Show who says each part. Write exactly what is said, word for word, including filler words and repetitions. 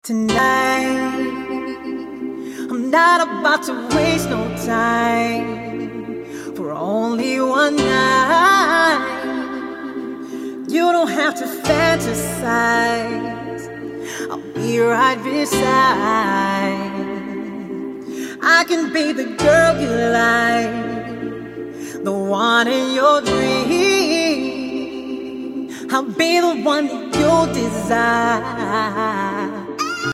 Speaker 1: Tonight, I'm not about to waste no time for only one night. You don't have to fantasize, I'll be right beside. I can be the girl you like, the one in your dream. I'll be the one that you desire.